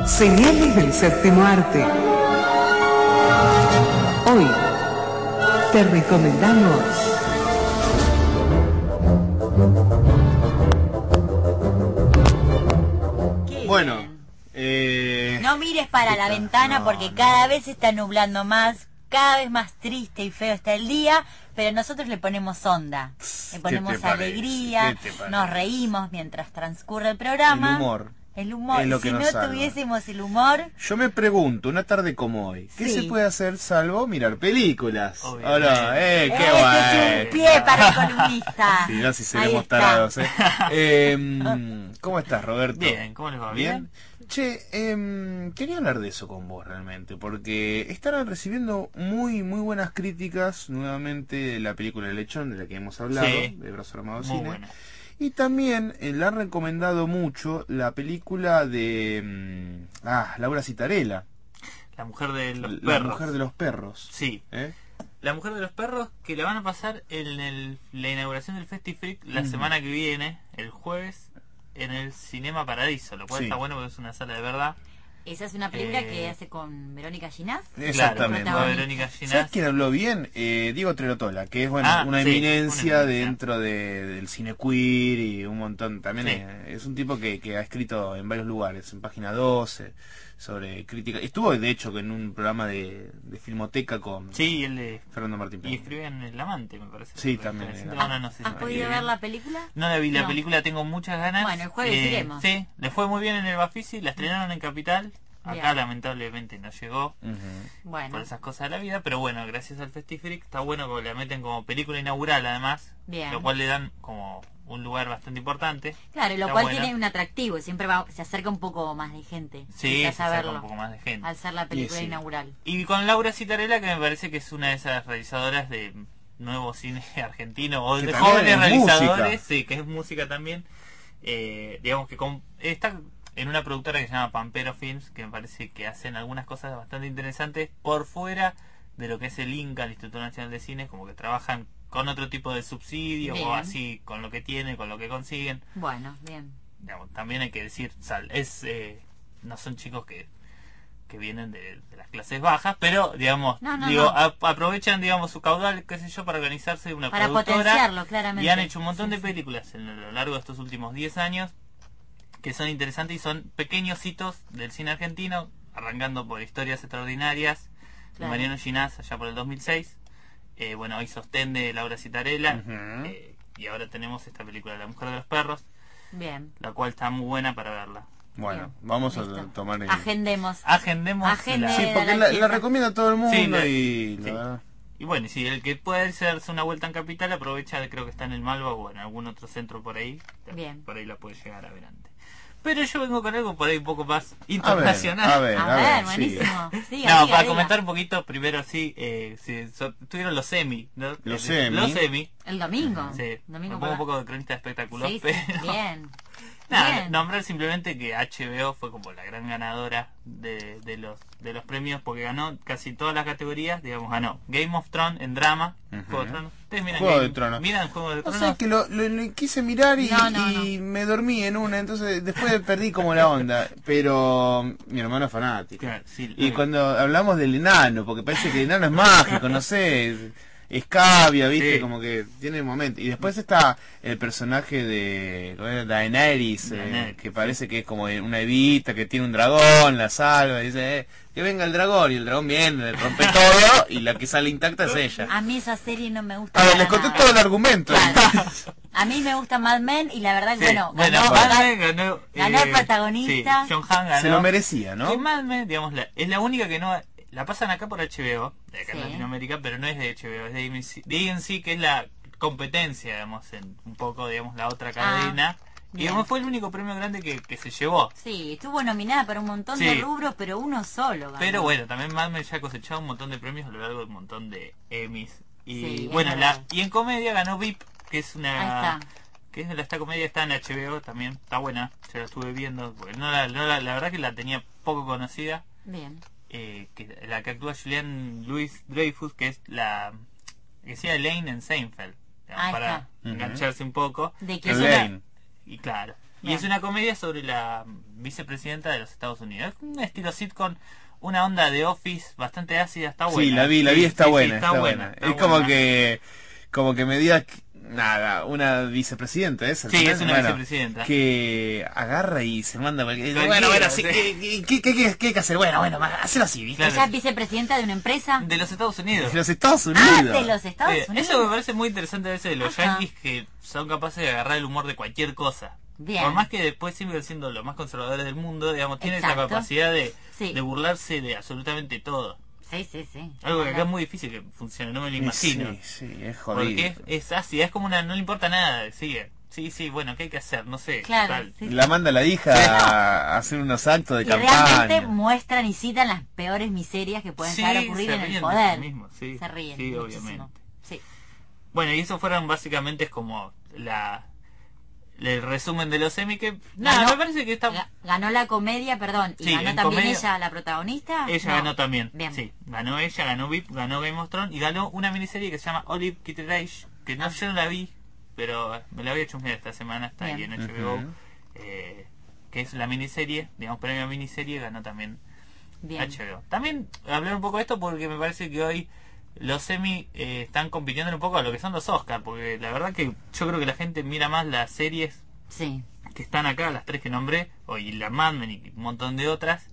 Señales del séptimo arte. Hoy te recomendamos bueno, no mires para la ventana porque cada vez se está nublando más, cada vez más triste y feo está el día, pero nosotros le ponemos onda, le ponemos alegría, nos reímos mientras transcurre el programa. El humor. es lo que si no salva. tuviésemos el humor... Yo me pregunto, una tarde como hoy, ¿qué se puede hacer salvo mirar películas? Hola, qué guay. Es un pie para el columnista. Sí, no, si seremos tarados, ¿Cómo estás, Roberto? Bien, ¿cómo les va? ¿Bien? Che, quería hablar de eso con vos realmente, porque están recibiendo muy buenas críticas nuevamente de la película El Lechón, de la que hemos hablado, de Brazo Armado Cine. Buena. Y también le han recomendado mucho la película de Laura Citarella. La mujer de los perros. La mujer de los perros. Sí. La mujer de los perros, que la van a pasar en la inauguración del FestiFreak la semana que viene, el jueves, en el Cinema Paradiso, lo cual está bueno porque es una sala de verdad. Esa es una película que hace con Verónica Ginás. Exactamente. Claro, Verónica Ginás. ¿Sabes quién habló bien? Diego Trerotola, que es una eminencia dentro del cine queer y un montón. También es un tipo que ha escrito en varios lugares, en Página 12, sobre crítica. Estuvo, de hecho, en un programa de Filmoteca con Fernando Martín Peña. Y escribe en El Amante, me parece. Sí, también. ¿Has podido ver la película? No la vi, la película tengo muchas ganas. Bueno, el jueves iremos. Sí, le fue muy bien en el Bafisi, la estrenaron en Capital. Acá lamentablemente no llegó por esas cosas de la vida, pero bueno, gracias al FestiFreak está bueno que la meten como película inaugural además, lo cual le dan como un lugar bastante importante. Claro, y lo cual tiene un atractivo, siempre se acerca un poco más de gente. Sí, se acerca un poco más de gente. Al ser la película inaugural. Y con Laura Citarella, que me parece que es una de esas realizadoras de nuevo cine argentino, o de jóvenes realizadores, que es música también, digamos que está en una productora que se llama Pampero Films, que me parece que hacen algunas cosas bastante interesantes por fuera de lo que es el INCA, el Instituto Nacional de Cine, como que trabajan con otro tipo de subsidios o así, con lo que tienen, con lo que consiguen. Bueno, bien. Digamos, también hay que decir, no son chicos que vienen de las clases bajas, pero digamos, aprovechan digamos su caudal, qué sé yo, para organizarse una para productora, potenciarlo, claramente. Y han hecho un montón de películas a lo largo de estos últimos 10 años que son interesantes y son pequeños hitos del cine argentino, arrancando por Historias Extraordinarias de Mariano Ginás allá por el 2006, hoy Sostén de Laura Citarella, y ahora tenemos esta película La Mujer de los Perros, la cual está muy buena para verla. Bueno, vamos a tomar Agendemos. Sí, porque la recomienda todo el mundo y bueno, si el que puede hacerse una vuelta en Capital aprovecha, creo que está en el Malva o en algún otro centro por ahí, por ahí la puede llegar a ver antes. Pero yo vengo con algo por ahí un poco más internacional. A ver, buenísimo. Para comentar un poquito, primero tuvieron los Emmy, ¿no? Los Emmy. El domingo. Sí, me pongo un poco de cronista de espectáculos, pero... Bien. Nombrar simplemente que HBO fue como la gran ganadora de los premios, porque ganó casi todas las categorías. Digamos, ganó Game of Thrones en drama, Juego de Tronos. Ustedes miran Juego de Tronos. Miran Juego de Tronos. O sea, que lo quise mirar y me dormí en una, entonces después perdí como la onda. Pero mi hermano es fanático. Claro, y cuando hablamos del enano, porque parece que el enano es mágico, no sé, escabia, viste, como que tiene momento. Y después está el personaje de Daenerys, que parece que es como una evita que tiene un dragón, la salva, y dice que venga el dragón, y el dragón viene, le rompe todo, y la que sale intacta es ella. A mí esa serie no me gusta. A ver, les conté todo el argumento. Claro. A mí me gusta Mad Men y la verdad que ganó el protagonista. John Hamm ganó. Se lo merecía, ¿no? Y Mad Men, digamos, es la única que no... La pasan acá por HBO, de acá en Latinoamérica, pero no es de HBO, es de AMC, que es la competencia, digamos, un poco, digamos, la otra cadena. Y digamos, fue el único premio grande que se llevó. Sí, estuvo nominada para un montón de rubros, pero uno solo ganó. Pero bueno, también Mad Men ya ha cosechado un montón de premios a lo largo de un montón de Emmys. Y y en comedia ganó VIP, que es una... Que es de esta comedia, está en HBO también, está buena, se la estuve viendo, porque la verdad que la tenía poco conocida. Bien. La que actúa Julianne Louis-Dreyfus, que es la que decía Elaine en Seinfeld, digamos, para engancharse un poco. ¿De qué Elaine? Y claro, Y es una comedia sobre la vicepresidenta de los Estados Unidos. Es un estilo sitcom, una onda de Office bastante ácida, está buena. Sí, la vi, está buena. Es como que me digas, nada, una vicepresidenta esa. Sí, es una vicepresidenta. Que agarra y se manda... Bueno, sí, ¿qué hay que hacer? Bueno, hazlo así, ¿viste? Claro. ¿Ella es vicepresidenta de una empresa? De los Estados Unidos. De los Estados Unidos. De los Estados Unidos. Eso me parece muy interesante a veces de los yankees, que son capaces de agarrar el humor de cualquier cosa. Bien. Por más que después sigan siendo los más conservadores del mundo, digamos, tienen esa capacidad de burlarse de absolutamente todo. Sí. Algo que acá es muy difícil que funcione, no me lo imagino. Sí, es jodido. Porque es así, es como no le importa nada, sigue. Sí, bueno, ¿qué hay que hacer? No sé. Claro. La manda la hija a hacer unos actos de campaña. Realmente muestran y citan las peores miserias que pueden llegar a ocurrir en el poder. Se ríen. Sí, obviamente. Sí. Bueno, y eso fueron básicamente es como el resumen de los Emmy, que nada, me parece que está... Ganó la comedia, perdón, y ganó también ella, la protagonista. Ella ganó también. Bien. Sí, ganó ella, ganó VIP, ganó Game of Thrones y ganó una miniserie que se llama Olive Kitteridge, que yo no la vi, pero me la había chusmeado esta semana, está ahí en HBO, que es la miniserie, digamos, premio miniserie, ganó también HBO. También hablar un poco de esto porque me parece que hoy los Emmy están compitiendo un poco a lo que son los Oscars, porque la verdad que yo creo que la gente mira más las series que están acá, las 3 que nombré, y la Mad Men y un montón de otras,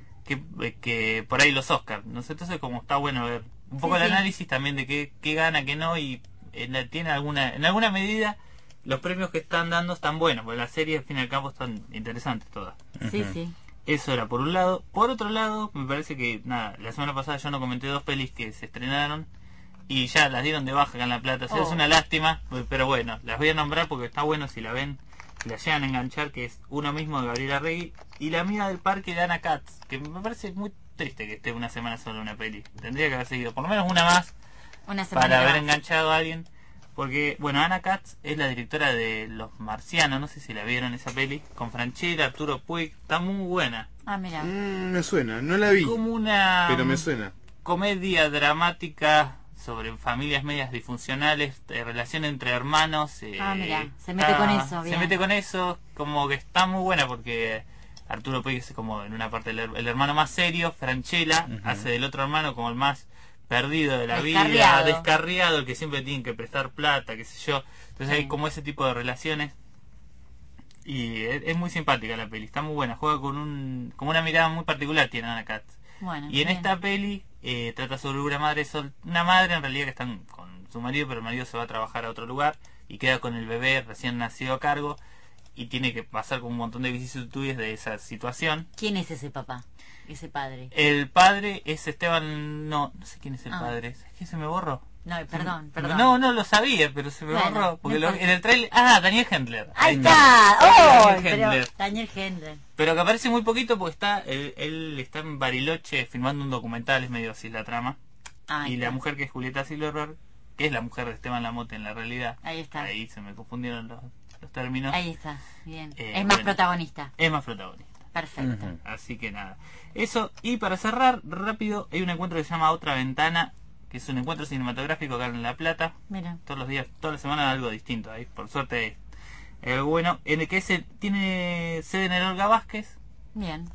que por ahí los Oscars. ¿No sé? Entonces como está bueno ver un poco el análisis también de qué gana, qué no, y en alguna medida los premios que están dando están buenos, porque las series al fin y al cabo están interesantes todas. Sí. Eso era por un lado. Por otro lado, me parece que, nada, la semana pasada yo no comenté 2 pelis que se estrenaron y ya las dieron de baja acá en La Plata. O sea, es una lástima, pero bueno, las voy a nombrar porque está bueno si la ven, si la llegan a enganchar, que es Uno mismo de Gabriela Regui y La amiga del parque de Ana Katz, que me parece muy triste que esté una semana solo una peli. Tendría que haber seguido por lo menos una más para haber enganchado a alguien. Porque, bueno, Ana Katz es la directora de Los Marcianos, no sé si la vieron esa peli, con Franchella, Arturo Puig, está muy buena. Mira. Me suena, no la vi. Como una... Pero me suena. Comedia dramática sobre familias medias disfuncionales, relación entre hermanos. Mira, se mete con eso, bien. Se mete con eso, como que está muy buena porque Arturo Puig es como en una parte el hermano más serio, Franchella hace del otro hermano como el más perdido de la vida, descarriado, el que siempre tiene que prestar plata, qué sé yo. Entonces hay como ese tipo de relaciones y es muy simpática la peli, está muy buena, juega con una mirada muy particular tiene Ana Katz. Y en esta peli trata sobre una madre en realidad que está con su marido, pero el marido se va a trabajar a otro lugar y queda con el bebé recién nacido a cargo y tiene que pasar con un montón de vicisitudes de esa situación. ¿Quién es ese papá? Ese padre. El padre es Esteban... No sé quién es el padre. ¿Es que se me borró? No, perdón. No lo sabía, pero se me borró. Porque en el trailer... Daniel Hendler. Ahí está. Daniel Hendler. Pero que aparece muy poquito porque él está en Bariloche filmando un documental, es medio así la trama. Y la mujer que es Julieta Silverberg, que es la mujer de Esteban Lamote en la realidad. Ahí está. Ahí se me confundieron los términos. Ahí está, bien. Es más protagonista. Es más protagonista. Perfecto. Así que nada. Eso, y para cerrar, rápido, hay un encuentro que se llama Otra Ventana, que es un encuentro cinematográfico acá en La Plata. Mira. Todos los días, toda la semana algo distinto ahí, por suerte. Bueno, en el que tiene sede en el Olga Vázquez. Bien.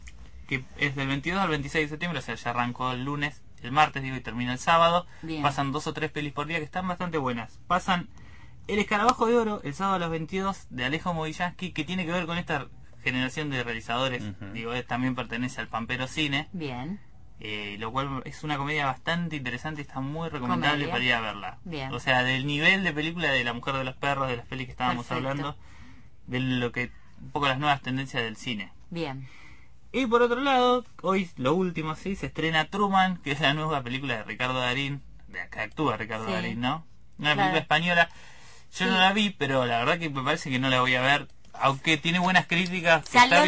Que es del 22 al 26 de septiembre, o sea, ya arrancó el martes, y termina el sábado. Bien. Pasan 2 o 3 pelis por día que están bastante buenas. Pasan El Escarabajo de Oro, el sábado a las 22, de Alejo Movillansky, que tiene que ver con esta generación de realizadores. También pertenece al Pampero Cine. Bien. Lo cual es una comedia bastante interesante y está muy recomendable para ir a verla. Bien. O sea, del nivel de película de La Mujer de los Perros, de las pelis que estábamos hablando, de lo que un poco las nuevas tendencias del cine. Bien. Y por otro lado, hoy lo último, se estrena Truman, que es la nueva película de Ricardo Darín, de acá actúa Ricardo Darín, ¿no? Una película española. Yo no la vi, pero la verdad que me parece que no la voy a ver, aunque tiene buenas críticas.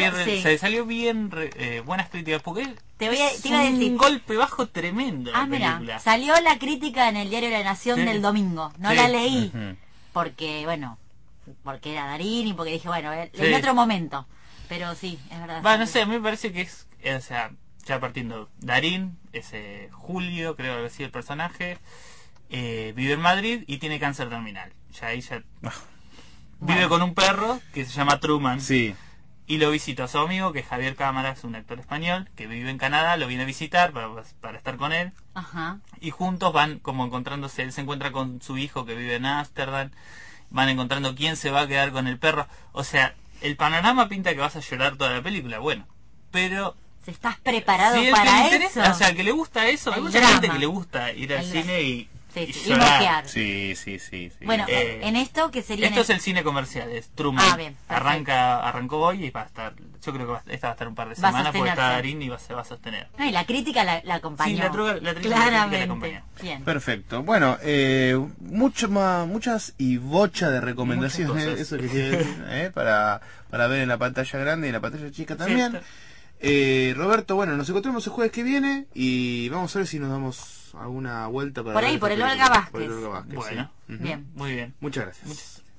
Se salió bien, buenas críticas, porque te iba a decir, un golpe bajo tremendo la película. Mira, salió la crítica en el diario La Nación del domingo, no la leí, porque porque era Darín y porque dije, en otro momento, pero sí, es verdad. No sé, a mí me parece que o sea, ya partiendo, Darín, Julio, creo que así el personaje, vive en Madrid y tiene cáncer terminal. Vive con un perro que se llama Truman. Sí. Y lo visita a su amigo, que es Javier Cámara, es un actor español, que vive en Canadá, lo viene a visitar para estar con él. Ajá. Y juntos van como encontrándose, él se encuentra con su hijo que vive en Ámsterdam, van encontrando quién se va a quedar con el perro. O sea, el panorama pinta que vas a llorar toda la película, bueno, pero... ¿Se estás preparado si para eso? O sea, que le gusta eso, hay mucha gente que le gusta ir al cine y llorar. Sí. Bueno, en esto que sería... Esto es el cine comercial, es Truman. Bien, arrancó hoy y va a estar, yo creo que esta va a estar un par de semanas porque está Darín y se va a sostener. No, y la crítica la acompañó. Sí, la crítica la acompañó. Bien. Perfecto. Bueno, muchas y bocha de recomendaciones, eso que quiero decir, para ver en la pantalla grande y en la pantalla chica también. Roberto, bueno, nos encontramos el jueves que viene y vamos a ver si nos damos alguna vuelta para por ahí, por el Olga Vázquez. Bueno, sí. bien, muy bien. Muchas gracias.